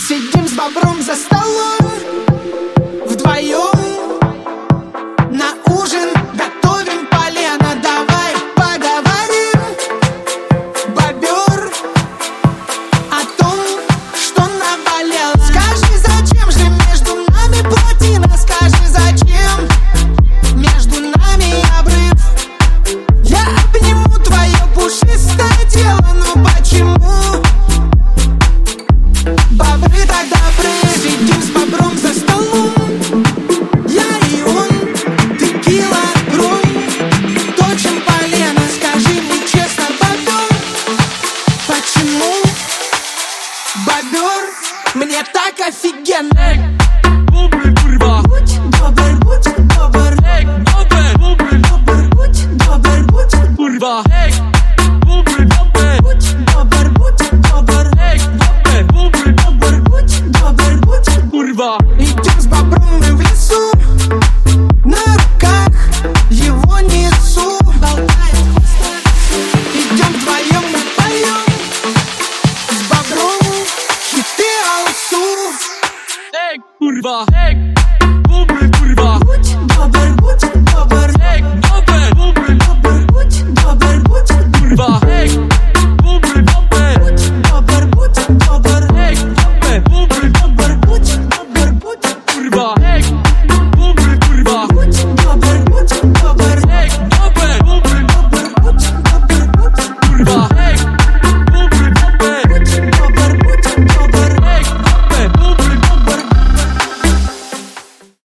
Сидим с бобром за столом вдвоем, на ужин готовим полено. Давай поговорим, бобер, о том, что наболело. Скажи, зачем же между нами плотина? Скажи, зачем между нами обрыв? Я обниму твое пушистое тело, но почему бобры так добры? Сидим с бобром за столом, я и он, текила, ром, точим полено. Скажи мне честно, бобер, почему бобер мне так офигенно?